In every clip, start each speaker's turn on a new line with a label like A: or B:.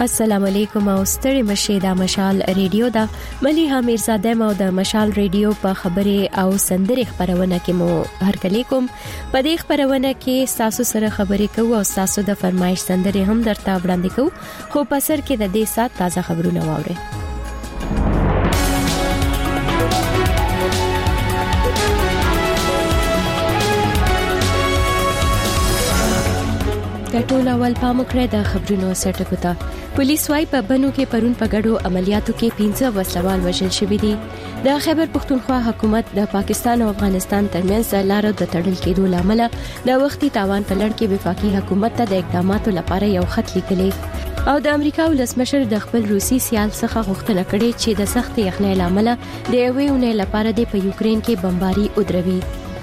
A: السلام علیکم او ستړي مشه د مشال ریډیو دا ملي حمیرزاده مو د مشال ریډیو په خبره او سندري خبرونه کې مو هرکلی کوم په دې خبرونه کې تاسو سره خبرې کوو او تاسو د فرمایش سندري هم درته وړاندې کوو خو په سر کې د دې سات تازه خبرونه واورئ. ټول اول پامکره د خبرونو سرټکو ته پولیس وايي په بنو کې پرون په ګډو عملیاتو کې 15 وسلوال وژل شوي دي. د خیبر پختونخوا حکومت د پاکستان او افغانستان ترمنځ لارو د تړل کېدو لامل د وختي تاوان په لړ کې وفاقي حکومت ته د اقداماتو لپاره یو خط لیکلی او د امریکا ولسمشر د خپل روسي سیال څخه غوښتنه کړې چې د سخت یخنۍ لامل د یوې اونۍ لپاره د په یوکرين کې بمباري ودروي.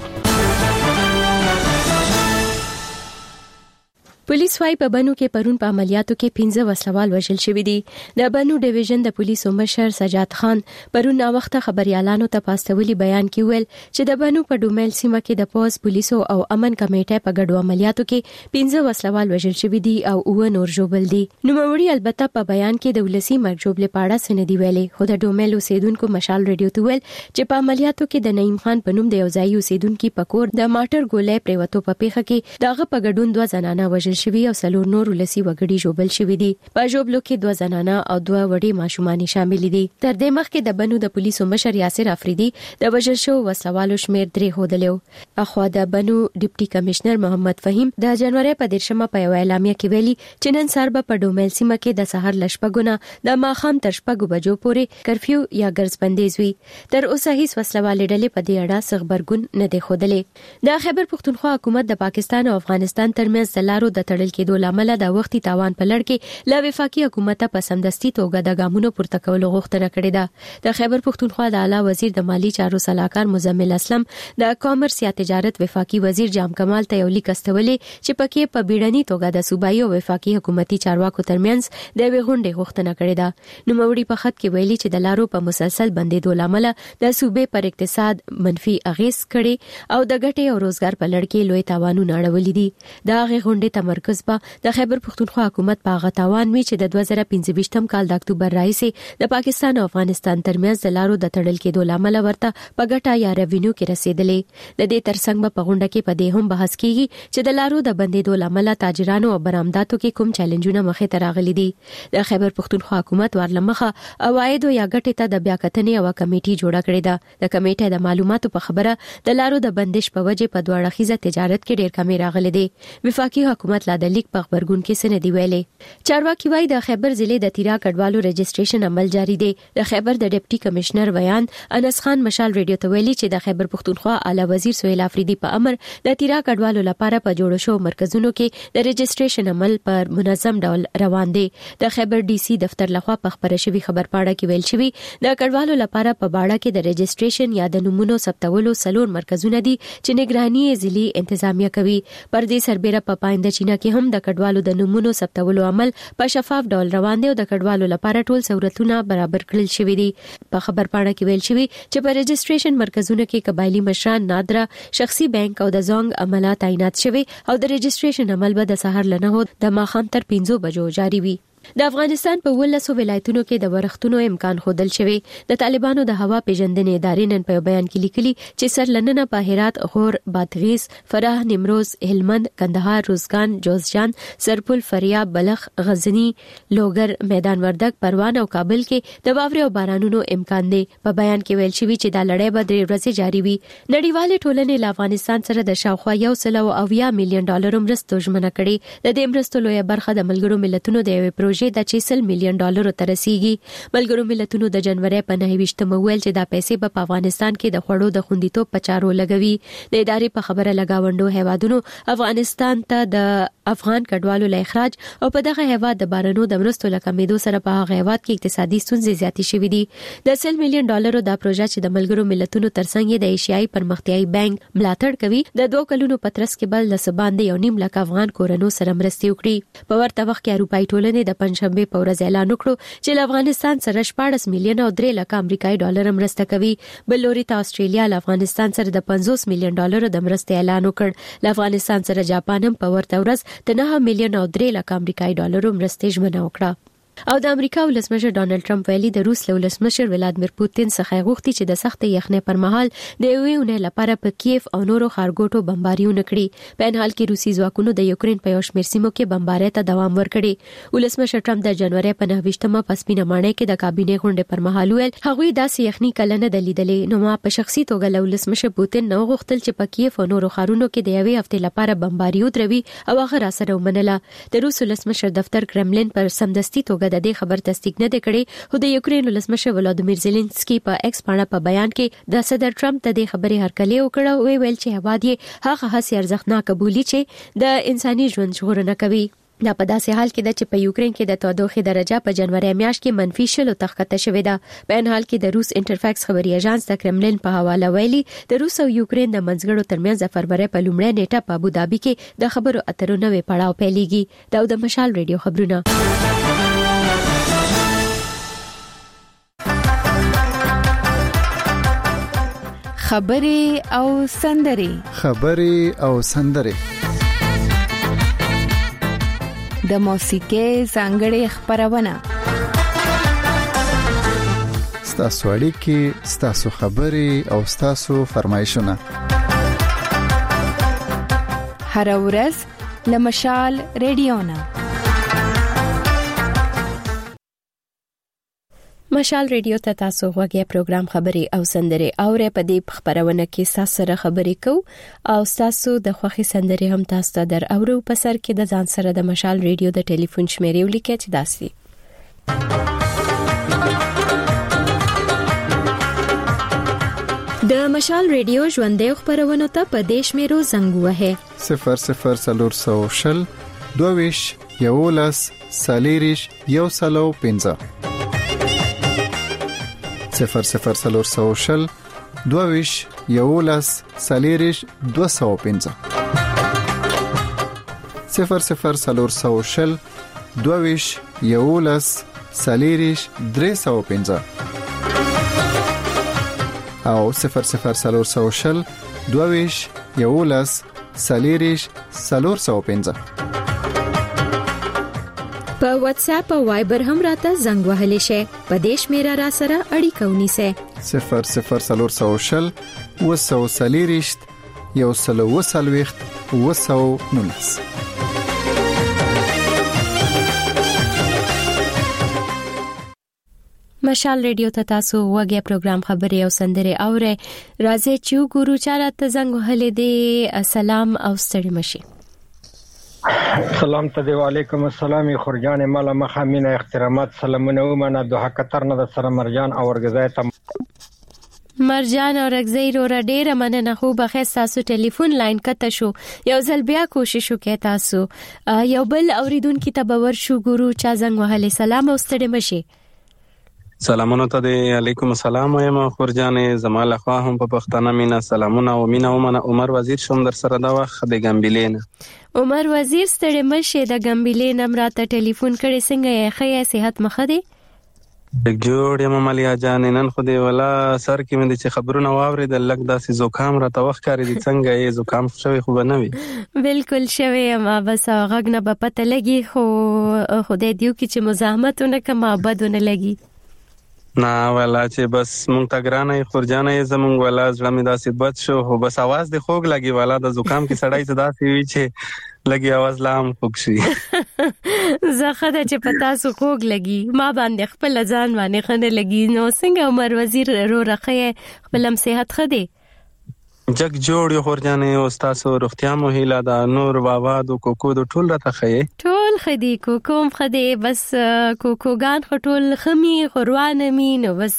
A: پولیس وايي په بنو کې پرون په عملیاتو کې 15 وسلوال وژل شوي دي. د بنو ډیویژن د پولیسو مشر سجاد خان پرون نا وخت خبريالانو ته پاستولي بیان کې ویل چې د بنو په ډومل سیمه کې د پولیس پولیسو او امن کمیټه په ګډو عملیاتو کې 15 وسلوال وژل شوي دي او 9 نور ژوبل دي. نوموړي البته په بیان کې د ولسی مرګ ژوبل پاړه سندې ویلې خو د ډومل اوسیدونکو مشال ریډیو ته ویل چې په عملیاتو کې د نعیم خان په نوم د یو ځای اوسیدونکو په کور د ماټر ګولې پریوتو په پیخه کې دغه په ګډون 2 زنانه وژل شوي او سلور نور ولسی وګړي جوبل شوي دي. په جوبلو کې 2 زنانه او 2 وړي ماشومان شامل دي. تر دې مخکې د بنو د پولیسو مشر یاسر افریدي د وژل شو وسلوالو شمیر 3 هودلو. اخوا د بنو ډیپټي کمشنر محمد فهیم د جنوري په 13مه په یو اعلامیه کې ویلي چې نن سهار په ډومل سیمه کې د سحر لشپګونه د ماخام تر شپږو بجو پورې کرفیو یا ګرځبندیز وی. تر اوسه هیڅ وسلوالې ډلې په دې اړه خبرګون نه دی خوده. د خیبر پختونخوا حکومت د پاکستان او افغانستان ترمنځ د لارو د تړل کېدو لامل د وختي تاوان په لړ کې لا وفاقي حکومت په سمدستي توګه د ګامونو پورته کولو غوښتنه کړې ده. د خیبر پختونخوا د اعلی وزیر د مالی چارو صلاحکار مزمل اسلم د کامرس یا تجارت وفاقي وزیر جام کمال ته یو لیک استولې چې پکې په بیړني توګه د صوبایي او وفاقي حکومتي چارواکو ترمنځ د غونډې غوښتنه کړې ده. نوموړي په خط کې ویلي چې د لارو په مسلسل بندیدو لامل د صوبې پر اقتصاد منفي اغیز کړي او د ګټې او روزګار په لړ کې لوی تاوانونه اړولې دي. دا غونډې تمرکز په د خیبر پختونخوا حکومت په غتاوان وی چې د 2025م کال د اکتوبر راځي د پاکستان او افغانستان ترمنځ د لارو د تړل کېدو لامل ورته په ګټه یا ریوینیو کې رسیدلې. د دې ترڅنګ په غونډه کې په دې هم بحث کیږي چې د لارو د بندیدو لامل تاجرانو او برآمداتو کې کوم چیلنجونه مخې ته راغلي دي. د خیبر پختونخوا حکومت ورلمخه عواید یا ګټې ته د بیا کتنې او کمیټي جوړه کړې ده. د کمیټې د معلوماتو په خبره د لارو د بندش په وجه په دوه اړخیزه تجارت کې ډېر کمی راغلي دي. وفاقي حکومت لا د لیک په خبرګون کې سندې ویلې. چارواکي وايي د خیبر ضلع د تیرا کډوالو رجسټریشن عمل جاری دی. د خیبر د ډیپټي کمشنر ویان انس خان مشال ریډیو ته ویلي چې د خیبر پختونخوا اعلی وزیر سہیل افریدي په امر د تیرا کډوالو لپاره په جوړ شو مرکزونو کې د رجسټریشن عمل پر منظم ډول روان دی. د خیبر ډي سي دفتر لخوا په خبره شوی خبر پاړه کې ویل شوی د کډوالو لپاره په باړه کې د رجسټریشن یا د نمونو ثبتولو سلور مرکزونه دي چې نگرانی ضلعي انتظامیه کوي. پر دې سربېره په پاینده چینا کې هم د کډوالو د نمونو ثبتولو عمل په شفاف ډول روان دی او د کډوالو لپاره ټول سہولتونه برابر کړل شوي دي. په خبر پاړه کې ویل شوی چې په رجسټریشن مرکزونو کې قبایلی مشران نادره شخصي بانک او د زونګ عملات تعینات شوي او د رجسټریشن عمل به د سحر لنه د ماخام تر 15 بجو جاری وي. د افغانستان په 19 ولایتونو کې د ورښتونو امکان خودل شوی. د طالبانو د هوا پیژندنې ادارې نن په بیان کې لیکلي چې سرلننه په هرات، غور، بادغیس، فراه، نیمروز، هلمند، کندهار، روزګان، جوزجان، سرپل، فاریاب، بلخ، غزنی، لوګر، میدان وردګ، پروان او کابل کې د واورې او بارانونو امکان دی. په بیان کې ویل شوی چې دا لړۍ به 3 ورځې جاری وي. نړیوالې ټولنې له افغانستان سره د شاوخوا 180 میلیون ډالر مرستو ژمنه کړې. د دې مرستو لویه برخه د ملګرو ملتونو د یوې پروژې د 60 میلیون ډالرو ته رسیږي. ملګرو ملتونو د جنوري په 29مه ویل چې دا پیسې په افغانستان کې د خوړو د خوندیتوب په چارو لګوي. د ادارې په خبره لګاوندو هیوادونو افغانستان ته د افغان کډوالو له اخراج او په دغه هیواد د بارانو د مرستو لکمېدو سره په هغه هیواد کې اقتصادي ستونزې زیاتې شوې دي. د 100 میلیون ډالرو دا پروژه چې د ملګرو ملتونو ترڅنګ د ایشیایي پرمختیایي بانک ملاتړ کوي د 2 کلونو په ترڅ کې بل د سباندې 1.5 لک افغان کورنو سره مرستې وکړي. په ورته وخت کې اروپאי ټولنې د پنځشنبه په ورځ اعلان وکړو چې له افغانستان سره 14 میلیون او 3 لک امریکایي ډالر مرسته کوي. بل لوري ته استرالیا له افغانستان سره د 50 میلیون ډالر د مرستې اعلان وکړ. له افغانستان سره جاپان هم په ورته ورځ د 9 میلیون او 3 لک امریکایي ډالر مرستې ژمنه وکړه. او د امریکا ولسمشر ډانلډ ټرمپ ویلي د روس ولسمشر ولادیمیر پوتین څخه غوښتي چې د سخت یخنۍ پر مهال د یوې لپاره په کیف او نورو ښارګوټو بمباریونه کړي. په ان حال کې روسي ځواکونو د یوکرين په یو شمېر سیمو کې بمبارۍ ته دوام ورکړي. ولسمشر ټرمپ د جنوري په 9مه په سپینه ماڼۍ کې د کابینې غونډې پر مهال ویل هغوی داسې یخنۍ کله نه لیدلې. نو ما په شخصي توګه له ولسمشر پوتین نو غوښتل چې په کیف او نورو ښارونو کې د یوې هفتې لپاره بمباریو دروي او هغه را سره ومنله. د روس ولسمشر دفتر کرملین پر سمدستي توګه د دې خبر تصدیق نه کړي. خو د یوکرين ولسمشر ولادیمیر زيلنسکي په ایکس باندې په بیان کې د صدر ټرمپ ته د خبرې هرکلی وکړ. ویل چې هواد یې هغه هڅې ارزښتناک قبولي چې د انساني ژوند ژغورنه کوي. دا په داسې حال کې ده چې په یوکرين کې د تودوخې درجه په جنوري میاشت کې -0 تخته شوې ده. په ان حال کې د روس انټرفاکس خبري اژانس د کرملین په حواله ویلي د روس او یوکرين د منځګړو ترمنځ د فروری په لومړۍ نیټه په ابوظبي کې د خبرو اترو نوې پړاو پیلېږي. دا د مشال ریډیو خبرونه.
B: خبرې او سندرې د موسیقۍ ځانګړې خبرونه
C: ستاسو اړیکې، ستاسو خبرې او ستاسو فرمایشونه
B: هر ورځ له مشال ریډیو نه.
A: مشال ریډیو ته تاسو غوږی پروګرام خبرې او سندرې اورې. په دې خبرونه کې تاسو سره خبرې کوو او تاسو د خوښي سندرې هم تاسو ته در اورو. په سر کې د ځان سره د مشال ریډیو د ټلیفون شمیرې ولیکئ چې داسي د مشال ریډیو ژوندې خبرونه ته په دیش میرو زنګ وهه
C: 00420 22 11 سالیریش یو سلو 15 00420 22 11 سالیریش 215 00420 22 11 سالیریش 315 او 00420 22 11 سالیریش 415.
A: په واتس اپ او وایبر هم راته زنګ وهلی شي. په دیش میرا را سره اړیکه ونیسه
C: 00420 وسو سالیریش یو سلو وسلويخت وسو نونس.
A: مشال ریډیو ته تاسو وګورئ پروګرام خبرې او سندرې اورئ. راځي چې ګورو چارته زنګ وهلی دی. سلام او ستړي مشي.
D: سلام ته دی. وعلیکم السلام. خورجان مالا مخامینه احترامات سلامونه ومنه. دوه قطر نه د سره مرجان او ورګزای ته
A: مرجان او رګزای رو ډیره مننه. خو بخیر تاسو ټلیفون لاین کته شو. یو ځل بیا کوشش وکړئ تاسو. یو بل اوریدونکو ته باور شو ګورو چا زنګ وهلی. سلام او ستړي مشي.
E: سلامونه ته دی. علیکم السلام. یم خورجان زماله خوا هم په پښتانه مینا سلامونه او مینا ومنه. عمر وزیر شوم در سره دا وخت د ګمبلین.
A: عمر وزیر ستړي مشه د ګمبلین امراته ټلیفون کړي. څنګه یې؟ ښه صحت مخه دی؟
E: جوړ یم مالیا جان. نن خو دی ولا سر کې مې چې خبرونه واوري د لګ داسې زکام را توخ کاری دي. څنګه یې زکام شوی خو نه وي؟
A: بالکل شوی ما بس غږ نه په پته لګي. خو خدای دیو کې چې مزاحمتونه کما بدونه لګي.
E: نه ولا چې بس مونږ ته ګرانه خورجانه زمونږ ولا زړه مې داسې بد شو. خو بس आवाज دی خوګ لګي والا د زکام کې سړای ته داسې وی چې لګي आवाज لام خوګ شي.
A: زخه د چې پتا سو خوګ لګي ما باندې خپل ځان باندې خنه لګي. نو څنګه عمر وزیر رو رخه خپلم صحت خدي
E: جگ جوړ یو خورجانه او تاسو روغتیا مو هیله دا نور بابا د کوکو د ټول راته خې
A: ټول خدي کوکوم خدي بس کوکوګان خټول خمي خوروان مين بس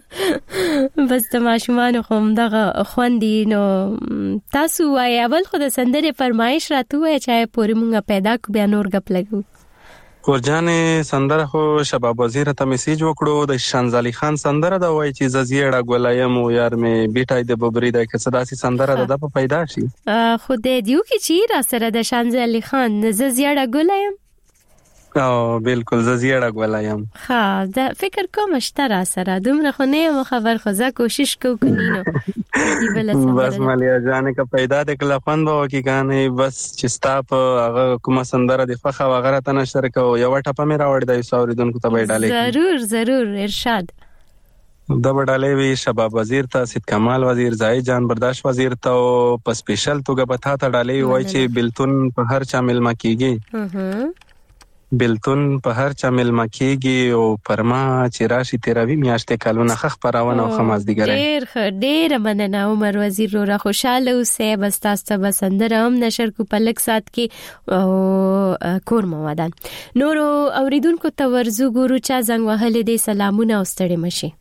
A: بس د ماشومان خو دغه خوندي. نو تاسو وايي اول خو د سندره فرمایش راته وای چې پوری مونږه پیدا کو بیا نور غپ لګو.
E: خورجانه سندره خو شباب وزیر ته میسیج وکړو د شانزالي خان سندره دا وای چې ززیړه ګولایم او یار مې بیٹای د ببری د کسداسي سندره د په پیدا شي. خو دې دیو کې چی را سره د شانزالي خان ززیړه ګولایم او بالکل زیاړه غولایم.
A: ها دا فکر کوم اشترا سره دومره خو نه خبر خو زه کوشش کوم
E: بس مالیا جان کا پیدا د کلفن به کی غانې بس چې ستا په هغه کومه سندره د فخ او غره ته نشر کو یو ټپه مې راوړی د سوریدونکو ته به ډالې.
A: ضرور ارشاد.
E: د بډالې وی شباب وزیر ته سید کمال وزیر زاهد جان برداشت وزیر ته په سپیشل توګه به تا ته ډالې وای چې بلتون په هر چا ملما کیږي. بلتون په هر چا ملما کیږي او پرما چې راشي تیراوی میاشتې کالونه خخ پراونه او خماس دیګره.
A: ډیر مننه عمر وزیر رو خوشاله اوسه. بس تاسو به سندره هم نشر کو په لک سات کې او کور موادان نورو اوریدونکو ته ورزو ګورو چا زنګ وهلې دي. سلامونه او ستړي مشي.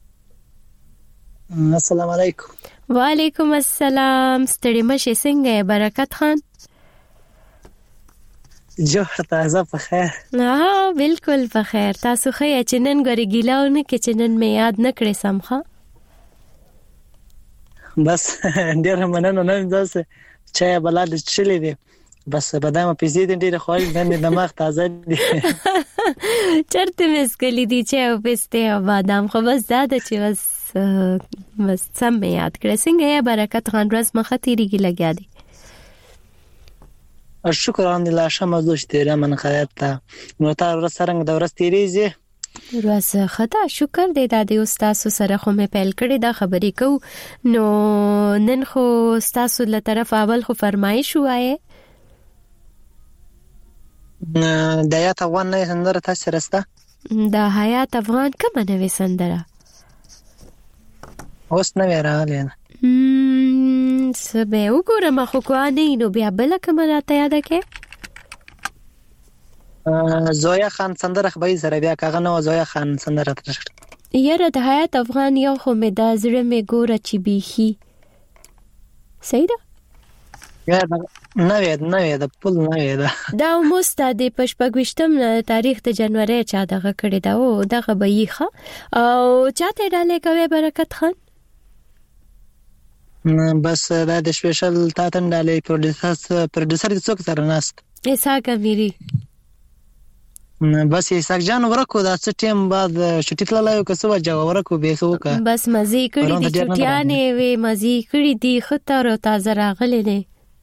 F: السلام علیکم.
A: وعلیکم السلام. ستړي مشي څنګه برکت خان؟
F: جوړ تازه په خیر.
A: بالکل په خیر. تاسو خې چې نن غری ګیلاونه کې چې نن مې یاد نکړې سمخه.
F: بس ډیر مننه. نن تاسو چای بلاد چلی دي بس بادام پیزې دي ډیر خوښ باندې دماغ تازه دي.
A: چرته مسکلی دي چې پسته بادام خو بس زاده چې بس سم یاد کړې. څنګه برکت خان ورځ مخه تیریږي لګیا دي؟
F: شکر الحمدلله شمه دوشته من خیرت ته نو تاسو ورسره د ورځ تیریږي
A: ورځ خطا شکر دې د استاد سره خو مې پیل کړی دا خبرې کو نو نن خو استاد له طرف اول خو فرمایش وایي
F: د حیات افغان نه سندره تاسو راسته.
A: د حیات افغان کومه نوې سندره
F: اوس نه راغله؟
A: سبه وګورم خو کوانه نو بیا بل کومه راته یاد کې
F: زویا خان سندره خبري سره بیا کاغه نو زویا خان سندره تر
A: یره د حیات افغان یو خو مې د زړه مې ګوره چې بیخي صحیح ده
F: یا نه د پول نه ده
A: دا مستعد پشپګوشتم تاریخ د جنوري چا دغه کړی دا او دغه بېخه او چاته ډالې کوي برکت خان
F: بس دا د سپیشل تاتن ډالې پروډوسر څوک سره ناست
A: اسحاق امیری
F: بس اسحاق جان ورکو دا څه ټیم بعد شټی تللای کو څه وجه ورکو به څوک
A: بس مزي کړی دي چټیانې وې مزي کړی دي خطر او تازه راغلي دي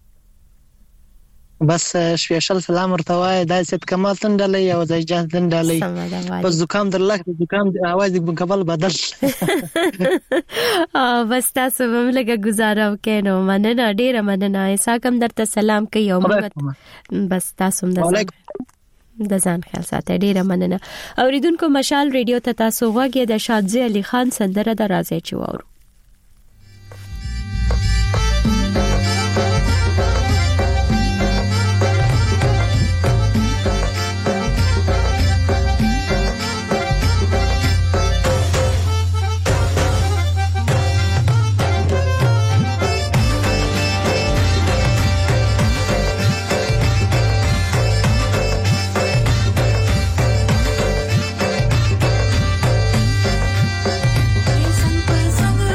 F: بس سپیشل سلام ورته وای د سید کمال تندلې او د جان تندلې بس زکام درلخ زکام اواز د کابل بدل
A: بس تاسو هم لګه گزارو کینو مننه ډیره مننه اساکم درته سلام کوي او بس تاسو هم د ځان خیال ساتئ ډیره مننه اوریدونکو مشال ریډیو ته تاسو غوږی د شادزی علي خان سندره د راځي چې وورو
G: Sang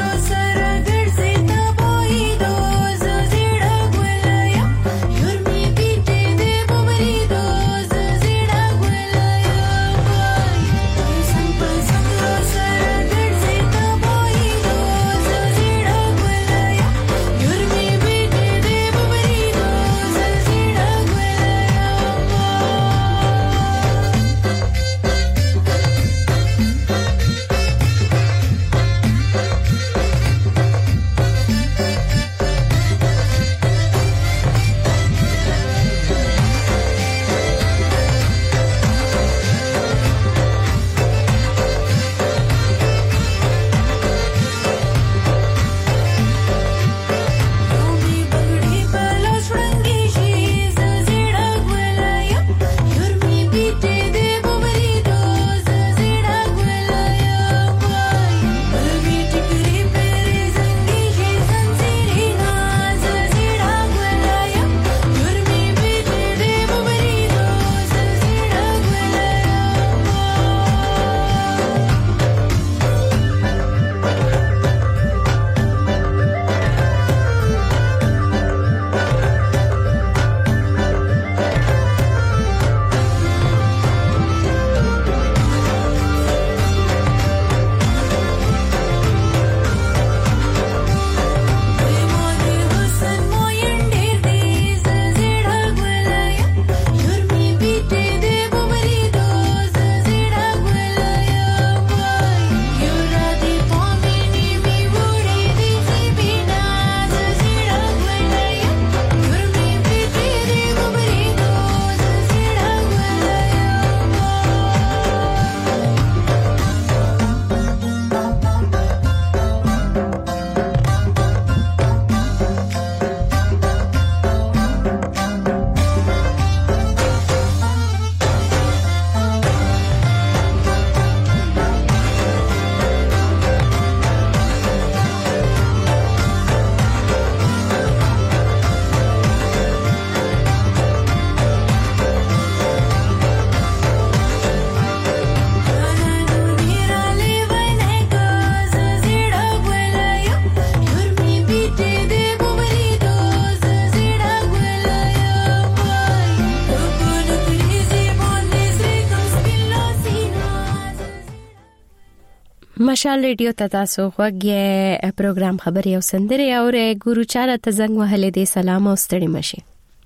A: مشال ریډیو ته تاسو غوږی پروګرام خبري او سندري او ګورو چاره ته زنګ وهلې دي. سلام او ستړي مشي.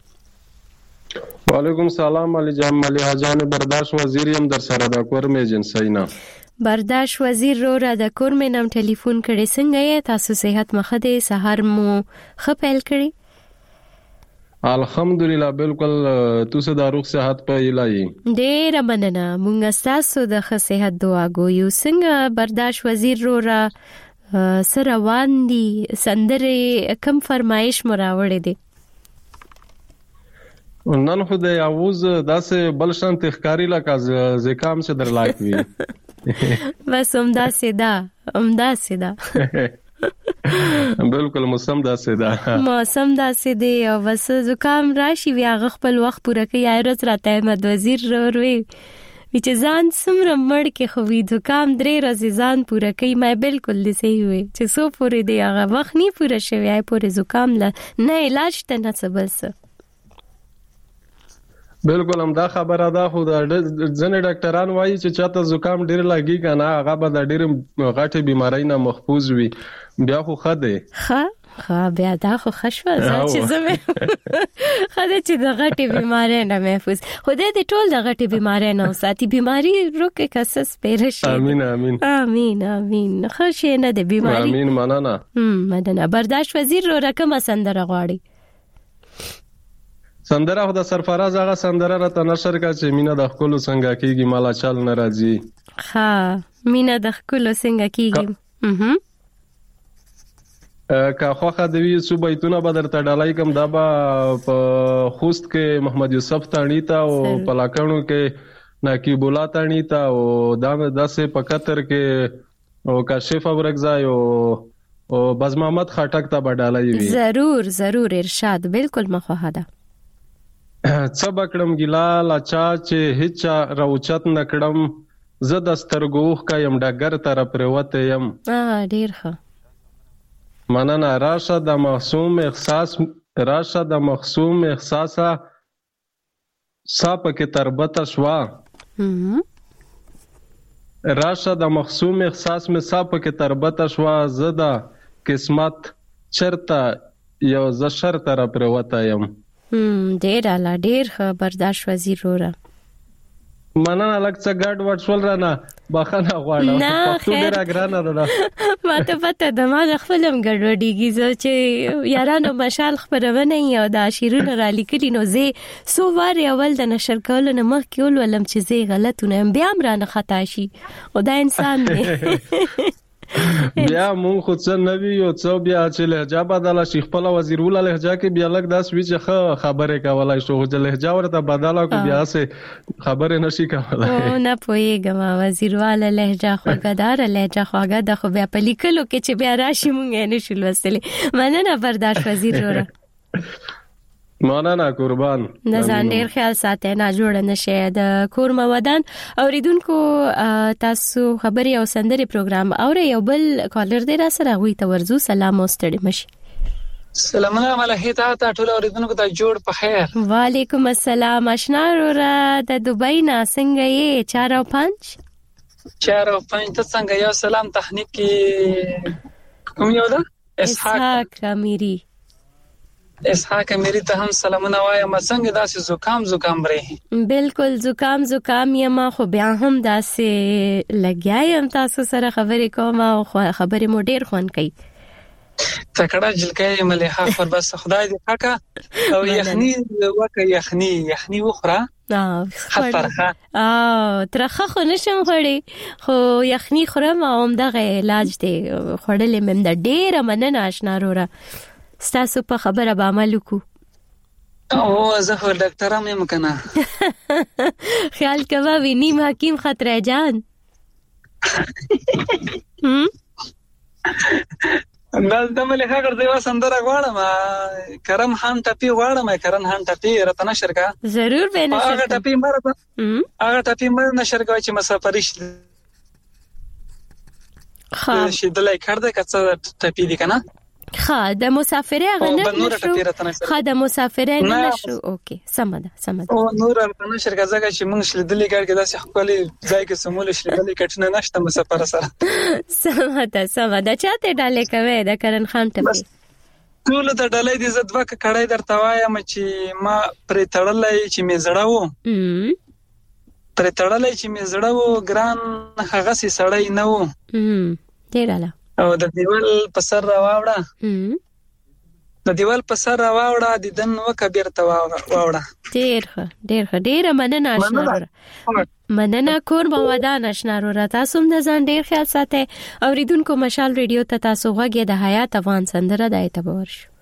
G: وعلیکم سلام علي جان ملي حجان برداشت وزیر يم در سره د کورم ایجنسینا.
A: برداشت وزیر رو را د کورم نم ټلیفون کړي څنګه یې تاسو صحت مخده سحر مو خپل کړي؟
G: الحمدلله بالکل تاسو د روغ صحت په الهي
A: ډېر مننه. مونږ تاسو د صحت دعا کوو. څنګه برداشت وزیر رو را سره واندي سندره کم فرمایش مراوړې دي؟
G: نن خو د یاوز داسې بلشان تخکاری لکه زکام چې در لایق وي.
A: بس همداسې ده
G: بالکل موسم داسې دی
A: او بس زکام راشي بیا خپل وخت پوره کوي. ایرز راته احمد وزیر وروي چې ځان سمره مړ کې خو وی زکام 3 ورځې ځان پوره کوي. ما بالکل دسه وي چې سو پوره دی هغه وخت نه پوره شوی آی پوره زکام نه علاج ته نه سبس.
G: بالکل هم دا خبره ده. خو د ځنې ډاکټران وایي چې چاته زکام ډیر لګي کنه هغه به د ډیر غټي بيمارۍ نه محفوظ وي. بیا خو خده
A: بیا دا خو خشوه چې زمه خده چې د غټي بيمارۍ نه محفوظ. خدای دې ټول د غټي بيمارۍ نه ساتي. بيماري روکه کسس پیرشي. امين خوشي نه د بيماري.
G: امين
A: مننه. برداشت وزیر رو رقم سندره غواړي.
G: سندره خو د سرفراز هغه سندره را ته نشر کا چې مینا د خپل څنګه کیږي مالا چل ناراضي.
A: مینا د خپل څنګه کیږي
G: کا خوخه د وی صوبایتونه بدر ته ډالای کوم دا با په خوست کې محمد یوسف تانی تا او پلاکانو کې نقیب الله تانی تا او دا داسې په قطر کې او کاشف ابرګزای او باز محمد خټک ته بدالای وی.
A: ضرور ارشاد بالکل مخه ده.
G: څبکړم ګلا لاچا چې هیڅ راوچت نکړم زه د سترګوخ کایم ډګر تر پروت یم.
A: ډیر ښه
G: مننه. راشه د محسوم احساسا صاحب کې تربته شوا. راشه د محسوم احساس می صاحب کې تربته شوا. زدا قسمت چرته یو ز شر تر پروت یم.
A: ډیر اعلی ډیر ښه برداشت وزیر وره.
G: مننه لکه څه ګډ وډ شول رانه بخنه غواړم. پښتو ډیر اګرانه ده.
A: ماته پته ده ما خپلم ګډوډیږي چې یارانو مشال خبرونه یو د شیرونه را لیکلی نو زه سو وار اول د نشر کولو نه مخ کول ولم چې زه غلطونه بیا مرانه خطا شي او دا انسان دی.
G: بیا مون خو څه نوی یو څو بیا چې لهجه بدله شي خپل وزیر ولا لهجه کې بیا لګ داس وی چې خبره کولای شو چې لهجه ورته بدله کو بیا سه خبره نشي کولای.
A: نه پوهیږم وزیر والا لهجه خوګدار لهجه خوګه د خو بیا په لیکلو کې چې بیا راشي مونږ نه شو لوستلې. مننه برداشت وزیر وره.
G: مننه قربان.
A: نزان ډیر خیال ساتي نه جوړ نشي د کور مودان اوریدونکو تاسو خبري او سندري پروګرام اور یو بل کالر دی را سره وي ته ورزو. سلام او ستړي مشي.
H: سلامونه علیکم ته ټول اوریدونکو ته جوړ په خیر.
A: وعلیکم السلام. آشنا را د دوبۍ نه څنګه یې 4 او 5 ته څنګه یو سلام تخنیک کوم یو ده اسحاق امیری ته هم سلامونه وایم. څنګه داسې زکام برې؟ بالکل زکام یم خو بیا هم داسې لګیایم تاسو سره خبرې کوم او خبرې مو ډیر خوان کوي.
H: تکړه جلکې مليحه خور بس خدای دې پاکه او یخنی وخوره.
A: خطرخه ترخه خو نشم خوړې خو یخنی خورم او دغه علاج دی خوړلې مم د ډیره مننه آشنا وروره. ستاسو په خبره به عمل وکړو.
H: زه خو ډاکټر یم کنه.
A: خیال کوه ویني حکیم خطر جان.
H: دلته ملي خبر دی وسندره غواړم کرم خان ټپی راته نشر کا.
A: ضرور به نشر.
H: هغه ټپی مر نشر کا چې مسافرش شي دلای کړه کڅ ټپی دی کنه.
A: خا د مسافرې غنه نشو خا د مسافرې نه نشو اوکي سمده
H: او نور ارتنه شرکت زګه چې موږ شلیدلې کار کې داسې خپل ځای کې سمول شلیدلې کټنه نشته مسافر سره
A: سمده چاته ډالې کوي د کرن خان ته
H: ټول د ډالۍ د عزت وکړه کړای درته وایم چې ما پرې تړلې چې می زړه وو پرې تړلې چې می زړه وو ګران هغه سي سړی نه وو
A: ډیراله
H: او د دیوال په سر راوړه د دیوال په سر راوړه د دن وکبیر ته واوړه
A: ډیر مننه آشنا مننه کور موادان آشنا را تاسو د ځان ډیر خیال ساتي اوریدونکو مشال ریډیو ته تاسو غوږی د حیات افغان سندره د اعتبار شو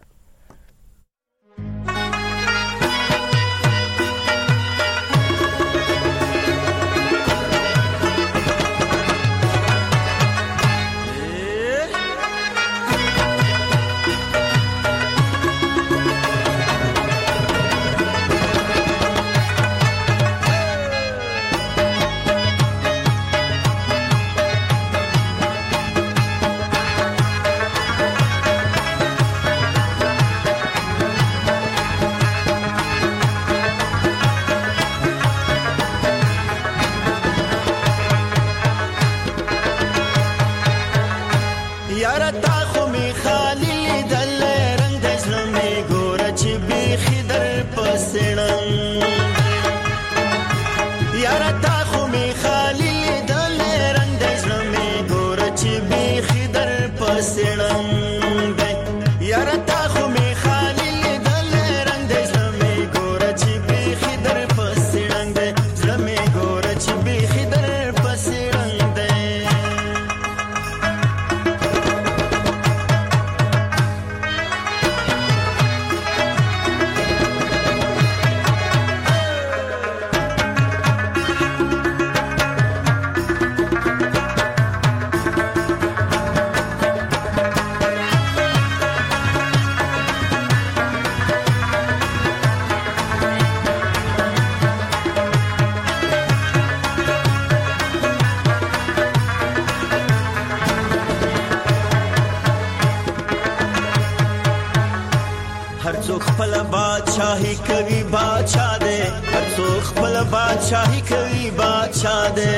I: बादशाही कवि बादशाह दे हर सोख पल बादशाही कवि बादशाह दे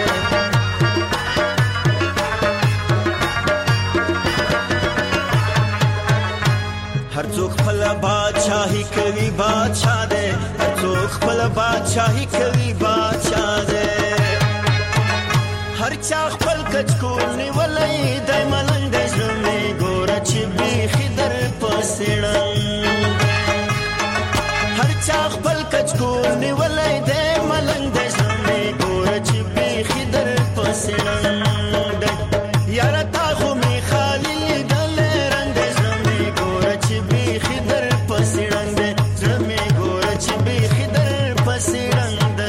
I: हर सोख पल बादशाही कवि बादशाह दे हर सोख पल बादशाही कवि बादशाह दे हर चाख पल कचकोल ने वलई दय मलंग दे जमे गोरच भी खिदर पसड़न चाख पल कचकोल निवलई दे मलंग दे जमे गोरच भी खिदर पसड़न यार ताखो में खाली दल रंग दे जमे गोरच भी खिदर पसड़न दे जमे गोरच भी खिदर पसड़न दे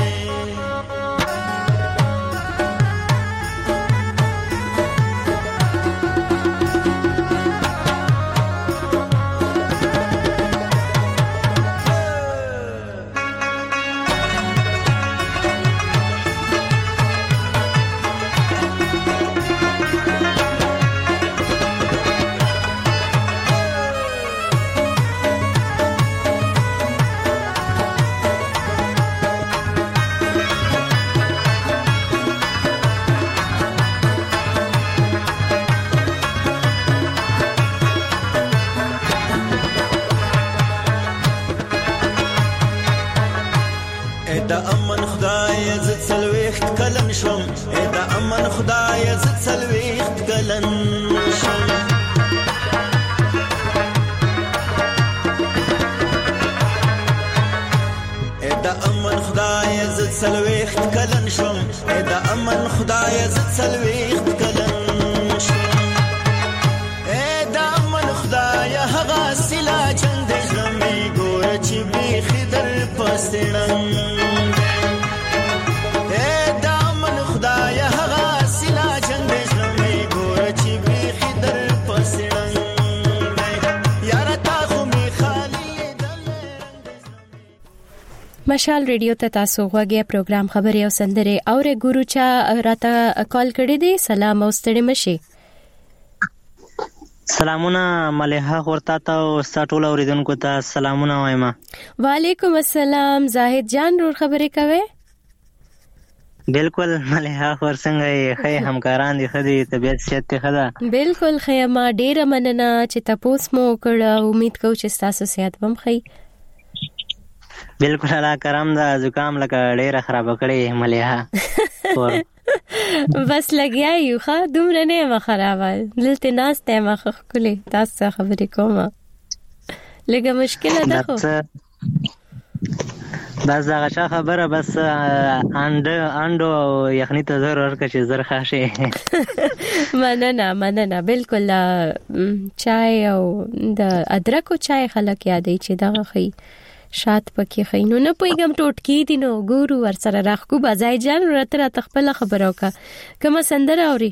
I: سلويخت كلن شوم إذا أمن خدايا زد سلويخت كلن شوم إذا أمن خدايا هغاسلا جند جرمي غورچ بي خدر پسړم إذا أمن خدايا هغاسلا جند جرمي غورچ بي خدر پسړم
A: مشال ریډیو ته تاسو غوږی پروګرام خبري او سندره او ګورو چا راته کال کړی دی. سلام او ستړي مشي.
F: سلامونه مليحه ورته ته او ټول اوریدونکو ته سلامونه وایم.
A: وعلیکم السلام زاهد جان ور خبرې کوي؟
F: بالکل مليحه ورڅنګه خې همکاران دي خدي طبيعت صحت ته خدا
A: بالکل خیمه ډیره مننه چې تاسو مو کړه. امید کوم چې تاسو صحت بم خې.
F: بالکل الله کرم دا زکام لکه ډیره خراب کړی مليحه
A: بس لګیا یو ښه دومره نه ما خرابه دلته ناس ته ما خولي تاسو خبرې کومه لګه مشکله ده خو
F: بس دا ښه خبره بس انډو یخنی ته ضرور کچې زر خاشه
A: مننه بالکل چای او د ادرکو چای خلک یادې چې دغه خي شات پکې خینو نه پویګم ټوټکی دي نو ګورو ور سره راخکو بازای جان راتره تخپل خبرو کا کوم سندره اوري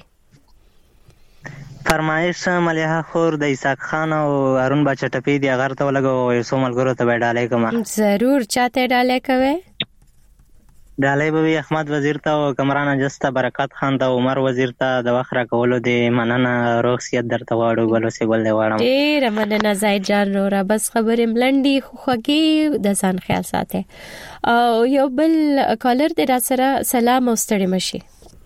F: فرمایش مليحه خور د اسحاق خان او ارون بچا ټپی دی هغه ته لګو یو سومل ګورو ته ډالې کما
A: ضرور چاته ډالې کوي
F: ډالې به احمد وزیر ته او کمران جستا برکات خان ته عمر وزیر ته د وخره کولو دی مننه روغسیت درته واړو بلو سی بل دی واړم
A: ډیر مننه زاید جان رورا بس خبرې ملنډي خوږی د ځان خیال ساته او یو بل کالر دې را سره سلام او ستړي مشي.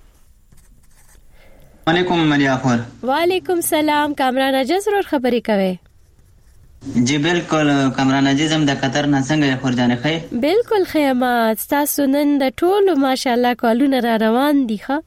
J: وعلیکم مليحه خور.
A: وعلیکم سلام کامران اجز رور خبرې کوي؟
J: جی بالکل کامران عزیز هم د قطر نه څنګه خور جانې خې؟
A: بالکل خیمه تاسو نن د ټولو ماشاءالله کالونه را روان دي ښه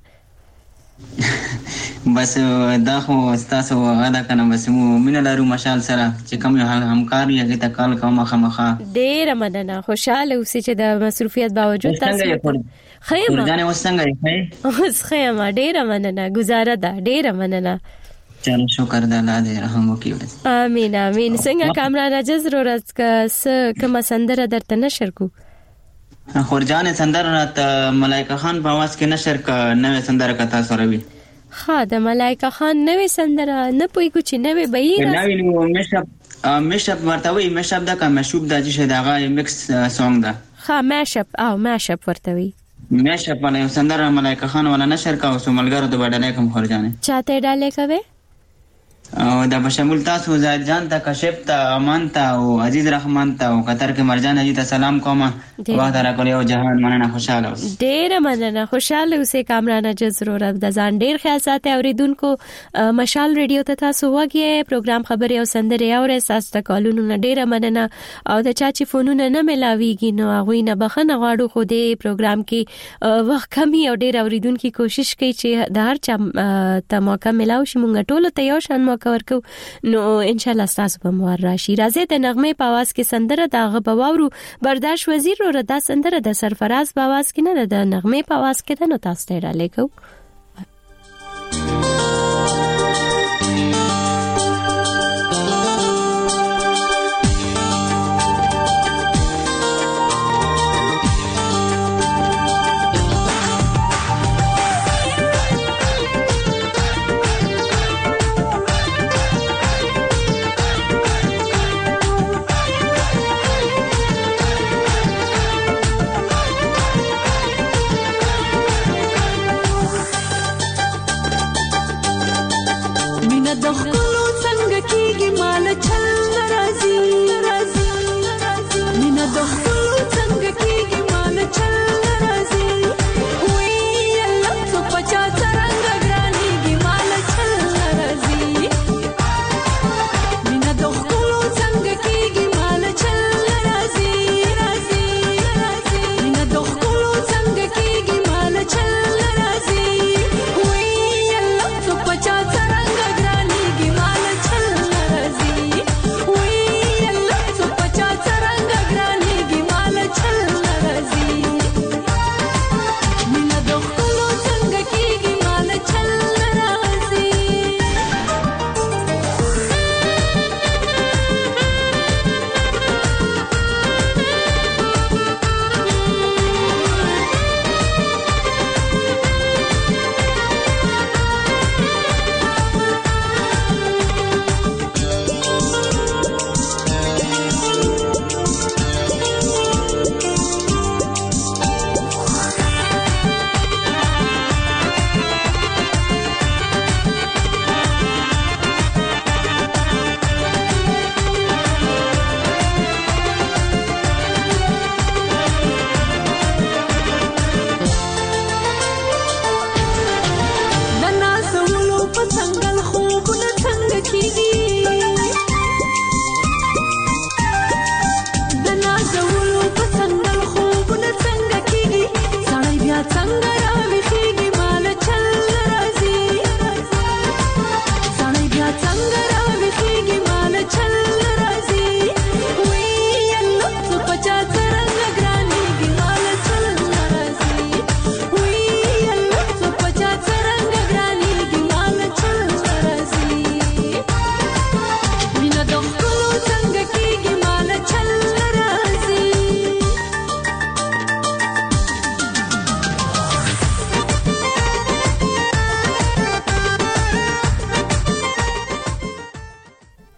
J: بس دا خو تاسو غدا کنه بس مو مين لارو مشال سره چې کوم همکار یې ته کال کومه خمخه
A: ډیر مننه خوشاله اوسې چې د مصروفیت باوجود تاسو خیمه
J: ورځانه وسنګ
A: اوس خیمه ډیر مننه گزاره ده ډیر مننه
J: چلو شکر د الله دې رحم وکړي.
A: امين امين. څنګه کامران اجز رورز کوم سندره درته نشر کو؟
J: خورجان سندره ته ملائکه خان په आवाज کې نشر ک نوې سندره کتا سره وی.
A: ها د ملائکه خان نوې سندره نه پوي کو چې نوې بهیر
J: نوې مشپ ورته وی مشپ دا کا مشوب د چې دغه میکس سونګ ده.
A: ها مشپ ورته وی
J: مشپ باندې سندره ملائکه خان ولا نشر کا او سملګرو د وډلې کوم خورجان
A: چاته ډالې کوي
J: او دا بشمول تاسو زاید جان ته کشپ ته امان ته او عزیز رحمان ته او قطر کې مرجان اجي ته سلام کوم وخت را کولې او جهان مننه خوشاله اوس
A: ډیر مننه خوشاله اوسې کامران اجز ضرور د ځان ډیر خیال ساتي اوریدونکو مشال ریډیو ته تاسو وګورئ پروګرام خبري او سندري او احساس ته کالونو نه ډیر مننه او د چاچی فونونه نه ملاويږي نو هغه نه بخنه غواړو خو دې پروګرام کې وخت کمی او ډیر اوریدونکو کوشش کوي چې د هر چا ته موقع ملاوي شي مونږ ټول ته یو شان ورکو نو ان شاء الله تاسو په مور راشي. راځي د نغمه په आवाज کې سندره داغه بواورو برداشت وزیر او ردا سندره د سرفراز په आवाज کې نه د نغمه په आवाज کې ده نو تاسو ته را لیکو.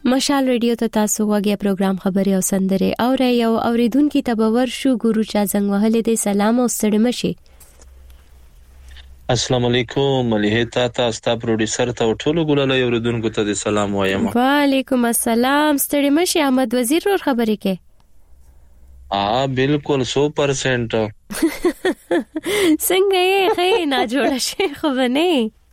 A: مشال ریډیو ته تاسو وګیا پروګرام خبري او سندره او یو اوریدونکو ته باور شو ګورو چا څنګه وهله دې سلام او ستړي مشي.
K: السلام علیکم مليحه تا ستا پروډوسر ته ټولو ګلالي اوریدونکو ته سلام وایم.
A: وعلیکم السلام ستړي مشي احمد وزیر ور خبرې کې.
K: بالکل 100%
A: څنګه یې خې نه جوړه شي خو نه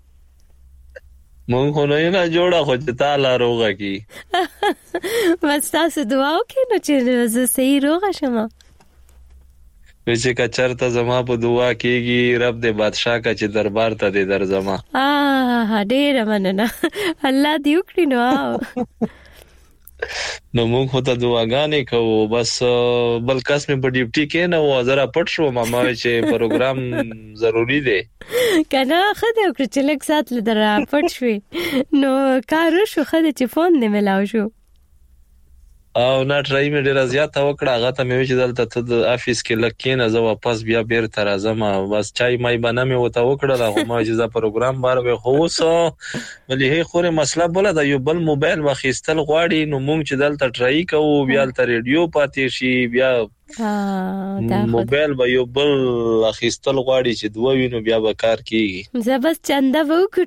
K: مونږ خو نه جوړه خو چې تعالی روغه کی
A: بس تاسو دعا وکړئ نو چې زه صحیح روغه شم.
K: چې کچرته زما په دعا کېږي رب دې بادشاہ کا چې دربار ته دې درځما.
A: ډېر مننه الله دې وکړي نو
K: نو موږ خو ته دعاګانې کوو بس بل کس مې په ډیوټي کې نه و زرا پټ شو ماما چې پروګرام ضروری دی
A: کنه خدای وکړي چې لږ سات لدرا پټ شوي نو کار شو خدای چې فون دې ملاو شو
K: او نه ټرای مې ډیر زیات وکړه هغه ته مې چې دلته ته د افیس کې لکینه زه واپس بیا بیرته راځم بس چای مای بنا مې وته وکړه هغه ما چې دا پروګرام بار به خوسو ولې هي خوره مسله بوله دا یو بل موبایل واخیستل غواړي نو مونږ چې دلته ټرای کوو بیا تل ریډیو پاتې شي بیا موبایل به یو بل اخیستل غواړي چې دوه وینو بیا به کار کیږي
A: زه بس چنده وکړ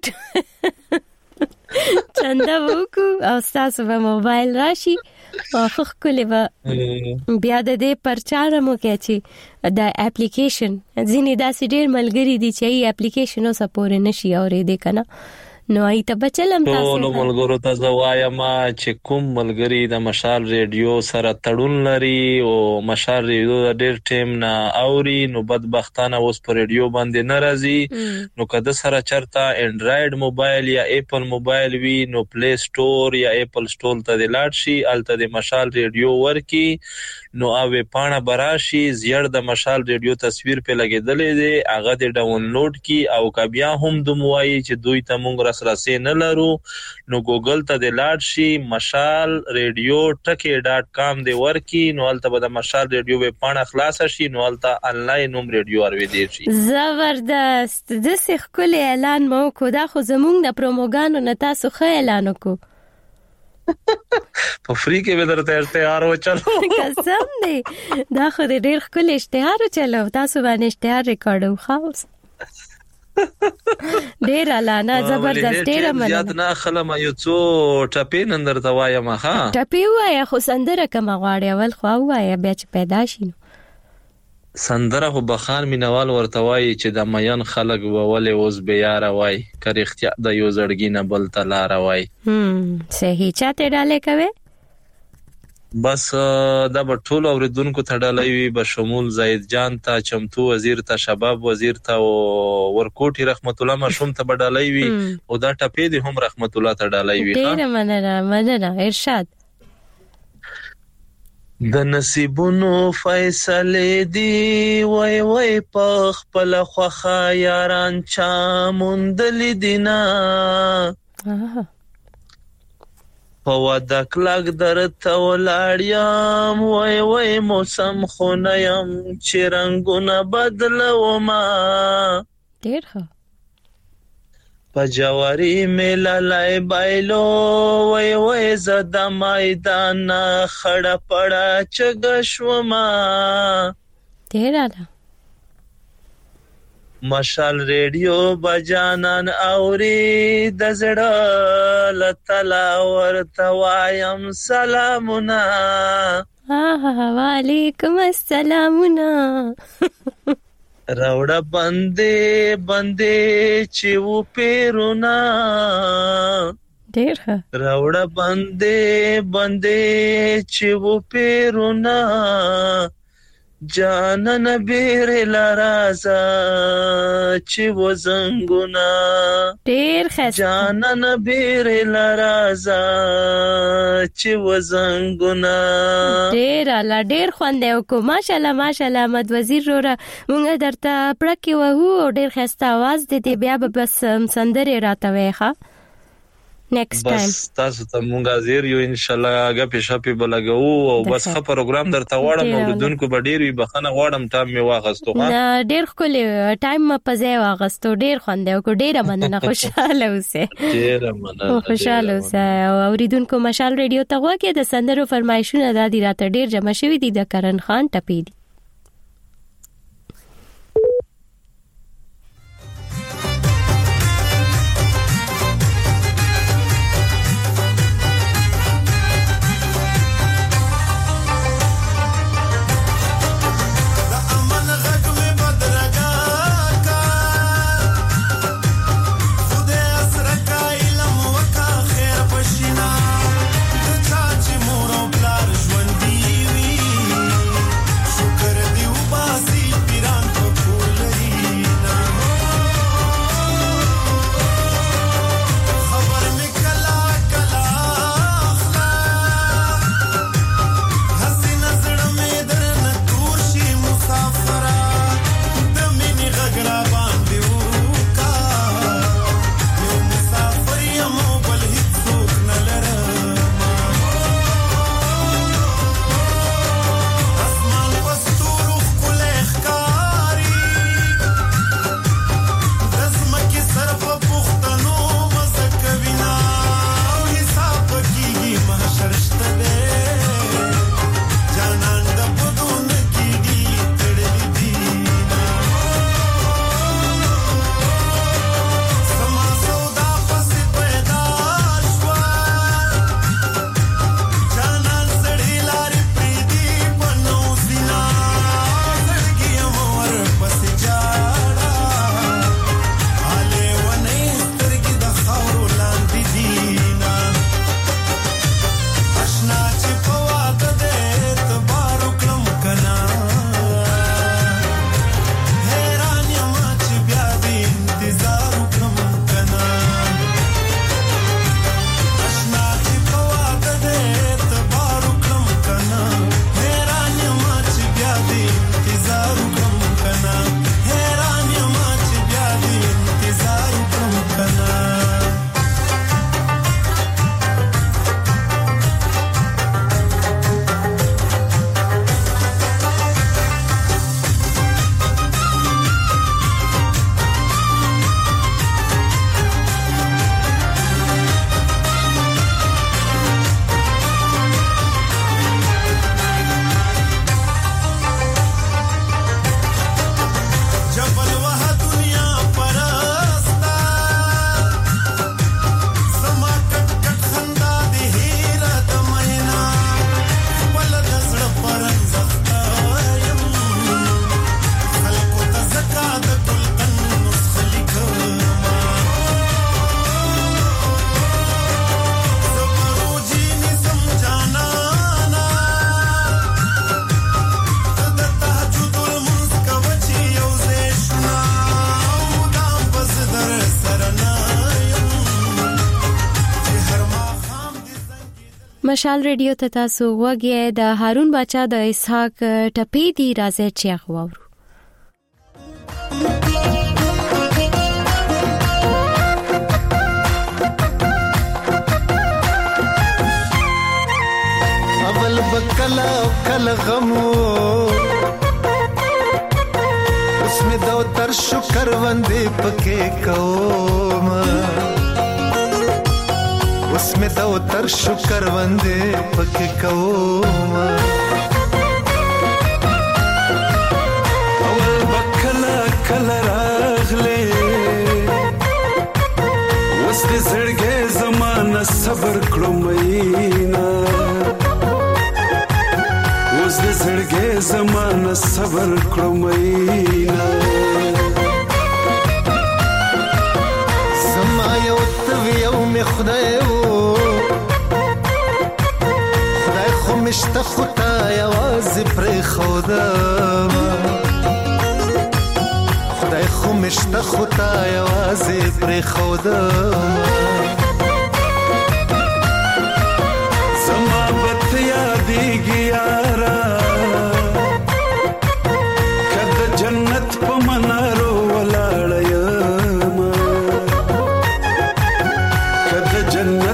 A: چنده وکړ او تاسو به موبایل راشي واخ کولې و بیا د دې پرچارمو کې چې دا اپلیکیشن ځینې داسې ډېر ملګری دي چې ای اپلیکیشن اوسه پورې نشي اورېدې کنه نو ایته بچلم تاسو
K: نو ملګرو ته زوایم چې کوم ملګری د مشال ریډیو سره تړون لري او مشال ریډیو د ډېر ټیم نه اوري نو بدبختانه اوس پر ریډیو باندې ناراضي نو کده سره چرته انډراید موبایل یا اپل موبایل وی نو پلی سٹور یا اپل سٹور ته لاړ شي الته د مشال ریډیو ورکی نو اوې پاڼه براشي زیړ د مشال ریډیو تصویر په لګیدلې دی هغه د ډاونلوډ کی او کبیا هم د موای چې دوی ته مونږ راسرسي نه لرو نو ګوګل ته د لاړ شي مشال ریډیو ټکی.com دی ورکی نو الته به د مشال ریډیو په پاڼه خلاص شي نو الته انلاین نوم ریډیو اورې دی شي
A: زبردست د سیخ کول اعلان مو کو دا خو زمونږ د پروموګانو نه تاسو خه اعلان وکړو
K: په فری کې به درته اشتهار وچلو
A: قسم دی دا خو ډېر خپل اشتهار چلو تاسو باندې اشتهار ریکارډو خاص ډېر اعلان زبردست ډېر مننه
K: زیات نه خلم یو څو ټپې نندر ته وایم ها
A: ټپې وایا خو سندره کوم غواړي اول خو وایا بیا چې پیدا شي
K: سندره خو بخان مینوال ورته وایي چې د میان خلک وولې اوس بیا راوي کر اختیار د یو زړګي نه بل تلا راوي
A: صحیح چاته ډاله کوي
K: بس دا به ټول اوریدونکو ته ډالۍ وي به شمول زید جان ته چمتو وزیر ته شباب وزیر ته او ورکوټي رحمت الله مشوم ته به ډالۍ وي او دا ټپې دي هم رحمت الله ته ډالۍ وي
A: ډېر مننه ارشاد
K: د نصیبونو فیصله دی وای وای په خپل خوخه یاران چا مندل دینا په ودا کلک درته ولاړم وای وای موسم خونیم چې رنگونه بدلوما
A: ډېر ښه
K: پجواری میلا لای بایلو وای وای زدا میدان خړه پړه چګشوما
A: تیراله
K: مشال ریډیو بجانان اوري د زړه لتلا ورته وایم سلامونه
A: وعلیکم السلامونه
K: راوړه بندې چې و پیرونا
A: ډېر
K: راوړه بندې چې و پیرونا جانان بیر لرازا چې و زنګونا
A: ډېر ښه
K: جانان بیر لرازا چې و زنګونا
A: ډېر خوند یو کو ماشاءالله احمد وزیر روره مونږ درته پړکې وو ډېر ښه आवाज دې بیا به بس سندره راته وای ښا نیکسټ ټایم
K: بس تاسو ته مونږ حاضر یو ان شاء الله غپ شپ بلګو او بس خه پروګرام درته واړم اوردونکو به ډیر وي بخنه واړم ټام می واغستو
A: ها ډیر خل ټایم په ځای واغستو ډیر خوندې او ډیر مننه خوشاله اوسه
K: ډیر مننه
A: خوشاله اوسه اوریدونکو مشال ریډیو ته وګورئ د سندرو فرمایشونه د دې راته ډیر جمع شوی دي د کرن خان ټپی دي مشال ریډیو ته تاسو وګورئ د هارون باچا د اسحاق ټپی دی راځي چې غواړو
C: اول بکلا کل غمو اسمه دو تر شکر وندې پکې کوم اسمه دو تر شکر وندې پکې کوم اول بکلا کل راغله وس دې زړګې زمانہ صبر کړو مینا وس دې زړګې زمانہ صبر کړو مینا زما یو یو می خدای خو مشته خدای आवाज پر خدا خدای خو مشته خدای आवाज پر خدا زما بت یادېږي یارا کله جنت په منارو ولاړ یم کله جنت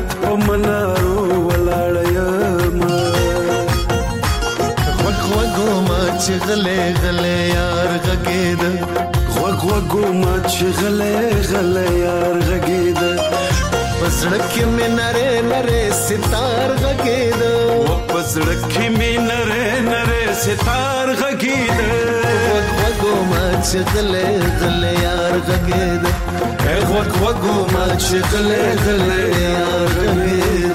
I: چې غلې غلې یار غږېد غوږ غوږو ما چې غلې غلې یار غږېد پسړک کې مې نره نره ستار غږېد پسړک کې مې نره نره ستار غږېد غوږ غوږو ما چې غلې غلې یار غږېد غوږ غوږو ما چې غلې غلې یار غږېد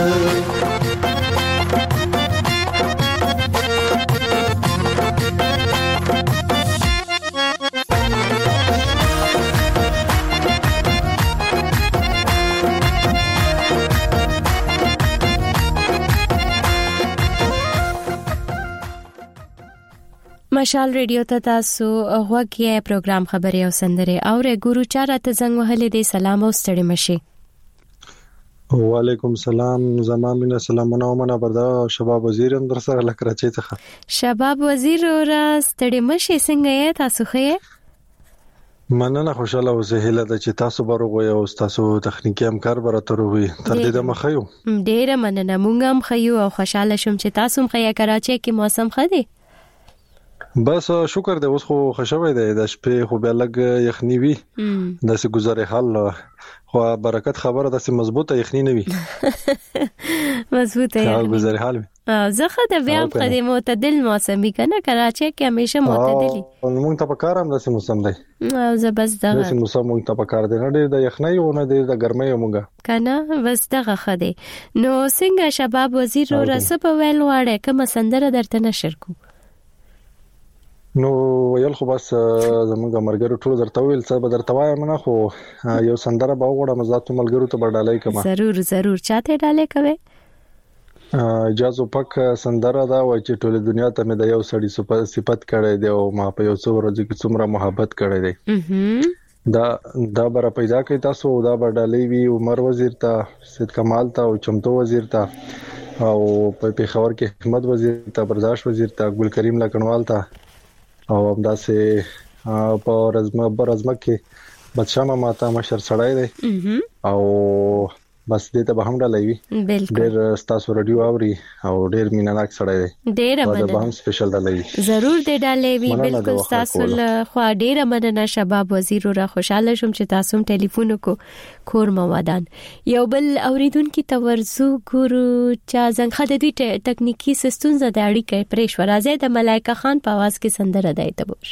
A: مشال ریډیو ته تاسو غوږی پروګرام خبري او سندره او ګورو چاره ته زنګ وهلې دي سلام او ستړي مشي
L: وعلیکم السلام زمامینه سلامونه او منه بردا شباب وزیر هم در سره لکراچي ته
A: شباب وزیر را ستړي مشي څنګه یې تاسو خې
L: مننه خوشاله او زهیله د چې تاسو بروغو او تاسو تخنیکی همکار براتر وي تر دې د مخیو
A: ډیره مننه مونږ هم خیو او خوشاله شوم چې تاسو هم خیا کراچي کې موسم خدي
L: بس شکر دې اوس خو خوشاله دی د شپې خو بیا لګ یخنی وی داسې گزارې حال خو برکت خبره داسې مضبوطه یخنی نه وي
A: مضبوطه
L: گزارې حال
A: زخه د بیا خدي معتدل موسمي کنه کراچي کې همیشه معتدلی
L: موږ ته په کار هم داسې موسم دی
A: او زبست دغه
L: داسې موسم موږ ته په کار دی نه د یخنی او نه د ګرمۍ موږ
A: کنه بس دغه خدي نو څنګه شباب وزیر رسب ویل واړه کوم سندره درته نشر کو
L: نو ویل خو بس زمونږ مرګرو ټول درته ویل څه به درته وایم نه خو یو سندره به وګورم زاتو ملګرو ته بدلای کما
A: ضرور چاته ډالې کوي
L: اجازه پک سندره دا وای چې ټول دنیا ته مې د یو سړی صفت کړی دی او ما په یو څو ورځې کې څومره محبت کړی دی دا بر پیدا کوي تاسو دا بدلای وی عمر وزیر ته سید کمال ته او چمتو وزیر ته او په پیښور کې احمد وزیر ته برداشت وزیر ته ګل کریم لکنوال ته او همداسې په رزمه کې بادشاہ ماته مشر سړی دی او بس دې ته به هم ډالې وي ډېر تاسو رادیو اوري او ډېر میناناک سړی دی
A: ډېر مننه به
L: هم سپیشل ډالې وي
A: ضرور دې ډالې وي بالکل تاسو خو ډېر مننه شباب وزیر را خوشاله شوم چې تاسو هم ټلیفون کو کور موادان یو بل اوریدونکو ته ورزو ګورو چې څنګه د دوی ټکنیکی سیستم زده اړیکه پرېښور راځي د ملایکه خان په आवाज کې سندره دایته بوش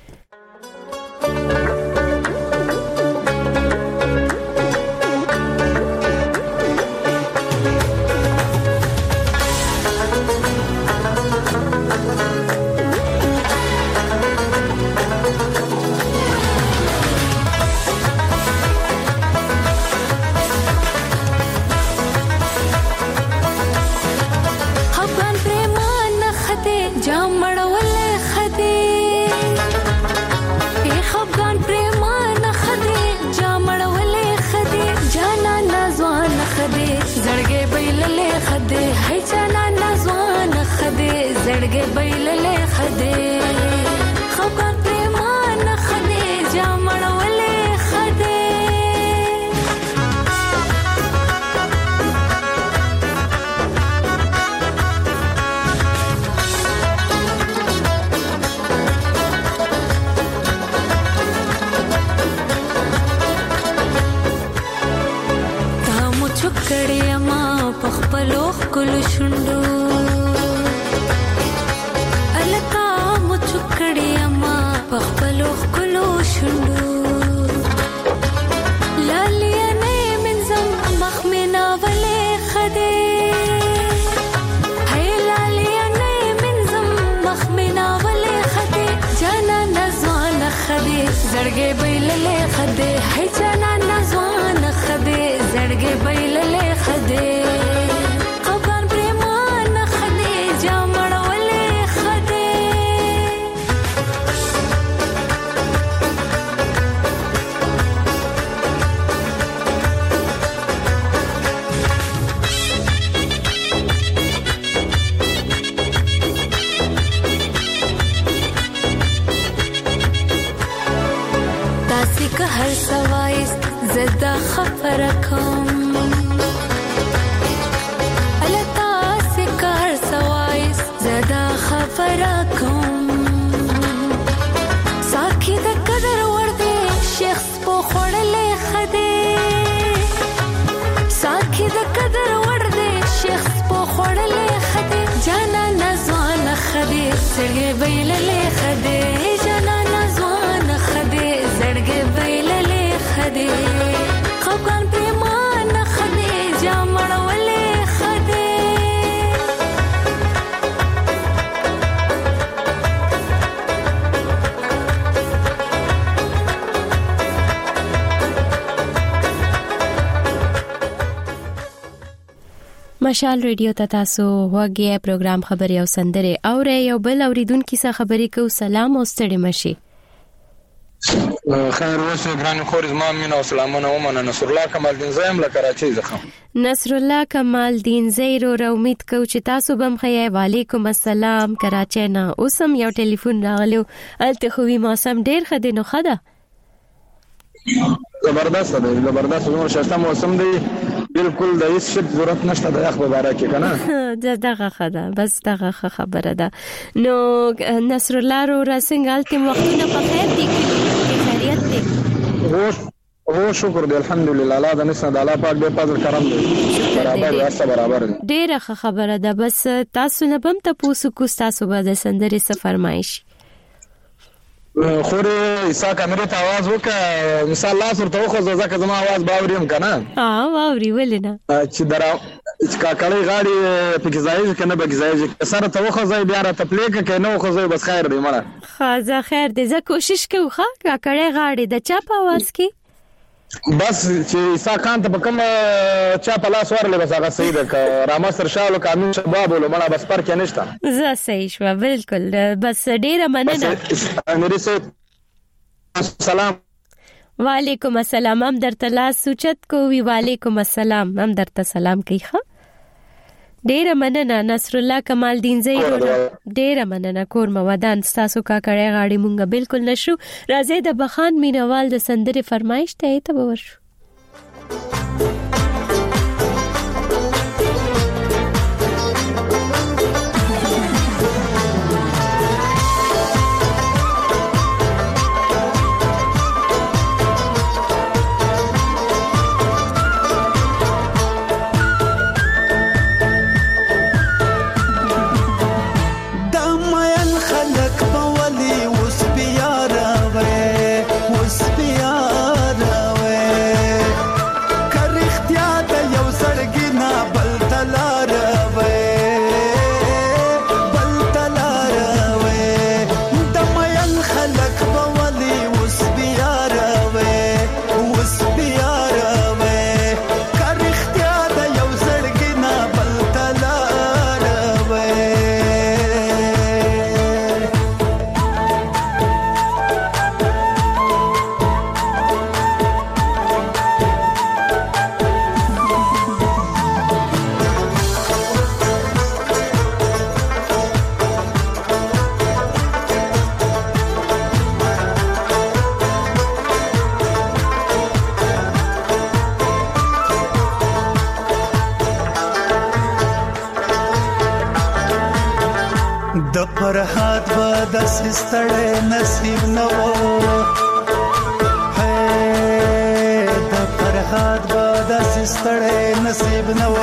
M: زړګې بیللې خدې خپل پریمان خدې جامړولې خدې تاسو چکړې ما په خپل خپل شوندو پخپلو خلو شندو لالیانه منزم مخمنا ولې خدې هي لالیانه منزم مخمنا ولې خدې جانا نزوان خدې زړګې بیللې خدې هي جانا نزوان خدې زړګې بیللې خدې
A: مشال ریډیو ته تاسو وګورئ پروګرام خبري او سندره او یو بل اوریدونکو سره خبرې کو. سلام او ستړي مشي.
N: خیر اوسه ګران خور زما مين او سلامونه ومنه. نصر الله کمال دین زایم له کراچۍ ځخه.
A: نصر الله کمال دین زیرو را امید کو چې تاسو بم خیر. وعلیکم السلام کراچۍ نه. اوسم یو ټلیفون راغلو الته خوې موسم ډیر خدي نو خدا
N: زبردست دی. زبردست نور شته موسم دی بالکل د هیڅ شي ضرورت نشته د اخ مبارک کنه.
A: دغه خدا بس دغه خبره ده. نو نصر الله رو رسنګال ته وختونه په خیر دي کې خیریت دي.
N: او شکر دی الحمدلله. الله د نسنه د الله پاک دې فضل کرم دی برابر واسه برابر دی.
A: ډیره خبره ده. بس تاسو نه بم ته پوسو کو تاسو به د سندري څه فرمایش
N: خوري عیسی کمرې ته आवाज وکړه مثال لاس ورته خو ځکه زما आवाज باوریم کنه.
A: واوري ولنه
N: چې درا کاکړی غاړي په ځای کنه به ځای سره ته خو ځای بیا را تپلیک کنه خو ځای بس خیر دی مړه.
A: خازه خیر دې زه کوشش کوم ښه کاکړی غاړي د چا په आवाज کې
N: بس چې عیسی خان ته کوم چا په لاس ورلې بس هغه صحیح ده. رامستر شالو قانون شباب له مړه بس پر کې نشته.
A: زه صحیح شو بالکل. بس ډیره مننه.
N: امیر صاحب سلام.
A: وعلیکم السلام. هم درته لاس سوچت کوي. وعلیکم السلام. هم درته سلام کوي. ښه ډیره مننه نصر الله کمال دین زیرو. ډیره مننه کور مودان تاسو کا کړه غاړي مونږه بالکل نشو. راځي د بخان مینوال د سندره فرمایش ته ته ورشو.
I: فرحات به د سستړې نصیب نو هي د فرحات به د سستړې نصیب نو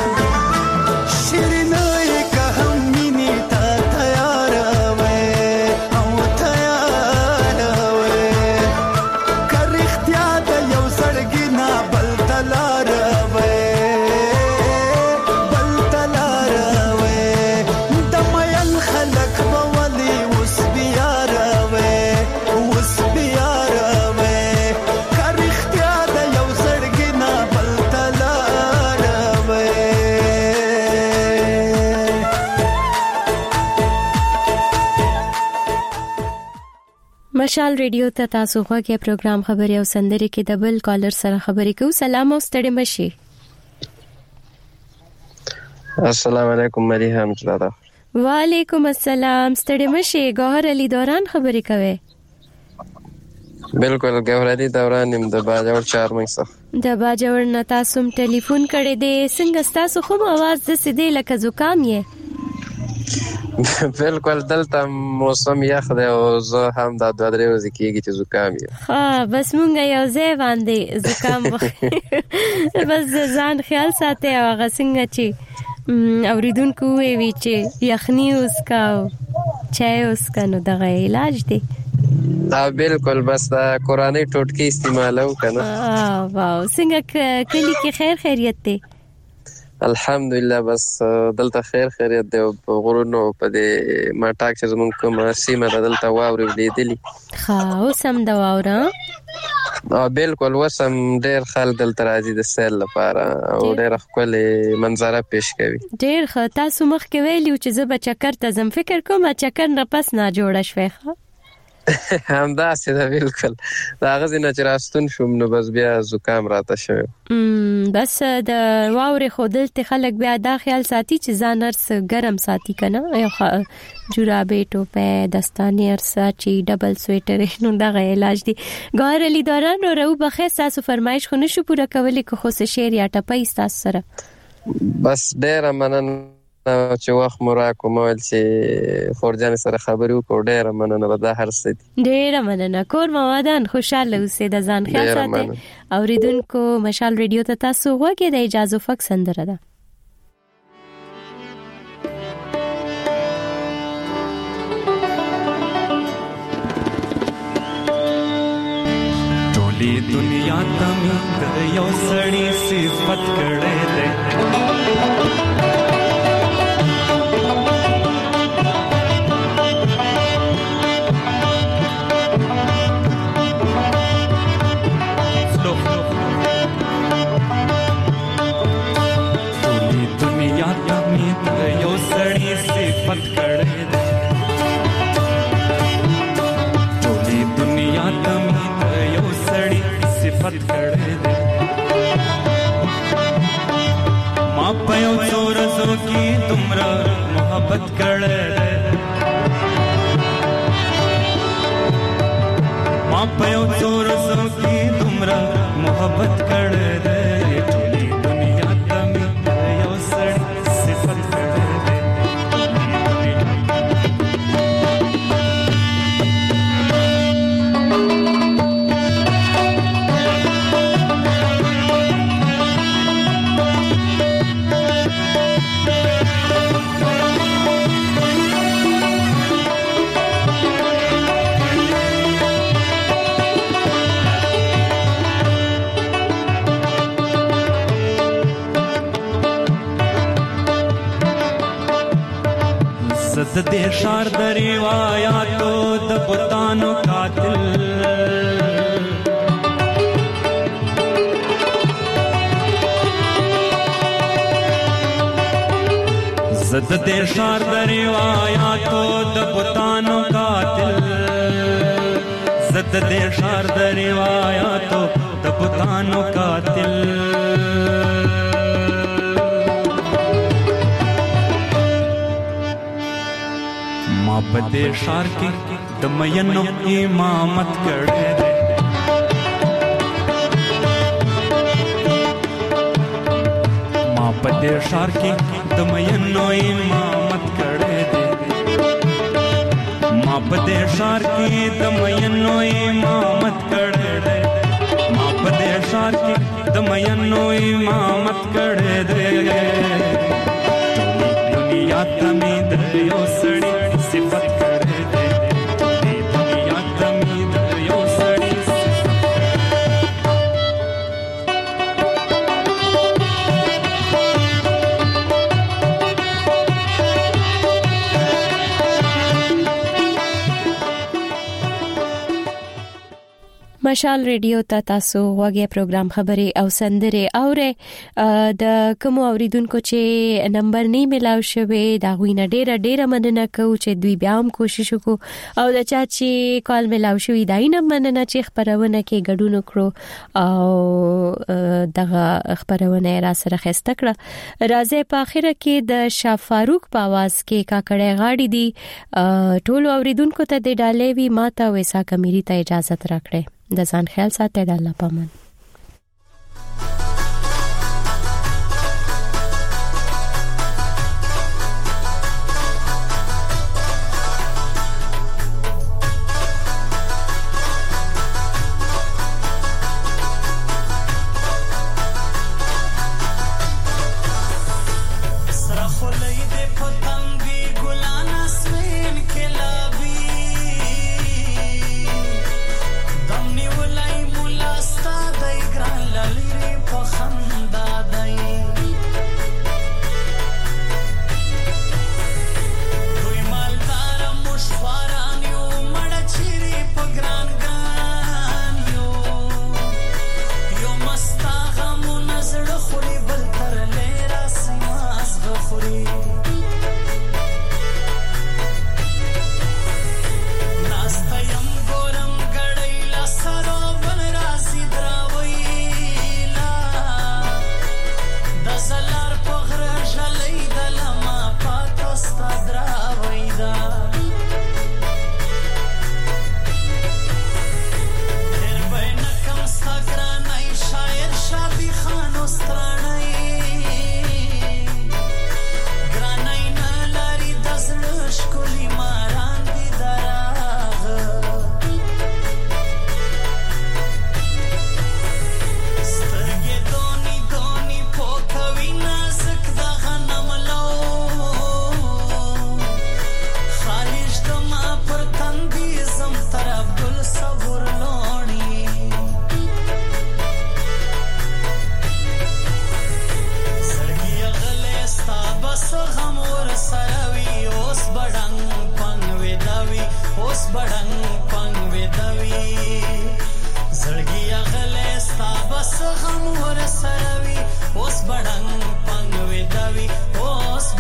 I: شیرینې که هم مینې ته تیار وې او تیار وې که رښتیا د یو زړګي نه بل تلار وې
A: مشال ریډیو ته تاسو غوږی پروګرام خبري او سندري کې دبل کالر سره خبرې کوو. سلام او ستړي مشي.
O: السلام علیکم مریحه امجلاده.
A: وعلیکم السلام. ستړي مشي. گوهر علي دوران خبرې کوي.
O: بالکل گوهر علي دوران نیم د باجوړ چارمنګ څخه.
A: د باجوړ نه تاسو ټلیفون کړی دی. څنګه تاسو خو आवाज د سیدې لکه زکام یې؟
O: بالکل دلته موسم یخ دی او زه هم د 2-3 ورځې کېږي چې زکام یم.
A: بس مونږ یو ځای باندې زکام بس ځان خیال ساتي او هغه څنګه چې اوریدونکو وی چې یخنی اوس کا چای اوس کا نو دغه علاج دی.
O: بالکل بس دا قرآنی ټوټکی استعمالو کنه.
A: واو څنګه کلی کې خیر خیریت دی؟
O: الحمدلله بس دلته خیر خیریت دی. په غرونو په دې ماټاک چې زمونږ کوم سیمه دلته واورې ولیدلې.
A: اوس هم د واوره
O: بالکل وسم ډېر خلک دلته راځي د سیل لپاره او ډېر ښکلي منظره پیش کوي.
A: ډېر ښه. تاسو مخکې ویلي چې زه به چکر ته ځم، فکر کوم چکر نه پس نه جوړه شوې ښه
O: همداسې ده. بالکل د هغه ځای نه چې راستون شوم نو بس بیا زکام راته شوی.
A: بس د واورې خو دلته خلک بیا دا خیال ساتي چې ځان هرڅ ګرم ساتي که نه، یو جورابې ټوپۍ دستانې هرڅ چې ډبل سویټر نو دغه علاج دی. ګوهر علي داران رو بخیر، تاسو فرمایش خو نشو پوره کولی که خو څه شعر یا ټپۍ ستاسو سره؟
O: بس ډېره مننه چې وخت مو راکړو، ما ویل چې خورجانې سره خبرې وکړو. ډېره مننه، به دا هر څه دي.
A: ډېره مننه. کور مو ودان، خوشحاله اوسئ، د ځان خیال ساتئ. اوریدونکو مشال ریډیو ته تاسو غوږی د اجازه فک سندره ده.
P: ټولې دنیا ته مې د یو سړي صفت کړې ده، صفت کړې ده. ټولې دنیا ته مې د یو سړي صفت کړې ده. ما په یو څو ورځو کې دومره محبت کړې ده، ما په یو څو ورځو کې دومره محبت کړې ده. ټولې دنیا ته مې د یو سړي صفت کړې ده. د دې ښار د روایاتو د بوتانو قاتل، زه د دې ښار د روایاتو د بوتانو قاتل، زه د دې ښار د روایاتو د بوتانو قاتل. په دې ښار کې د مینو امامت کړی دی، ما په دې ښار کې د مینو امامت کړی دی، ما په دې ښار کې د مینو امامت کړی دی، ما په دې ښار کې د مینو امامت کړی دی. ټولې دنیا ته مې د یو سړي صفت کړې ده، ټولې دنیا ته مې د یو سړي صفت
A: مشال ریډیو ته تاسو غوږی پروګرام خبري او سندره اوره. د کوم اوریدونکو چې نمبر نه ملاو شوی دا غوینه ډیره مننه کوم چې دوی بیا هم کوشش وکړو او د چا چې کال ملاو شوی دای نه مننه چې خبرونه کې ګډون وکړو او دغه خبرونه را سره خسته کړه. راځي په اخره کې د شاه فاروق په आवाज کې کاکړې غاړي دي. ټول اوریدونکو ته د ډالې وی ماته وېسا کمیری ته اجازه راکړي. د ځان خیال ساتئ. د الله پامان.
I: Stop غم ور سروي اوس بډنګ پنګ ودوي اوس بډنګ پنګ ودوي زړګي اغله ستا بس غم ور سروي اوس بډنګ پنګ ودوي اوس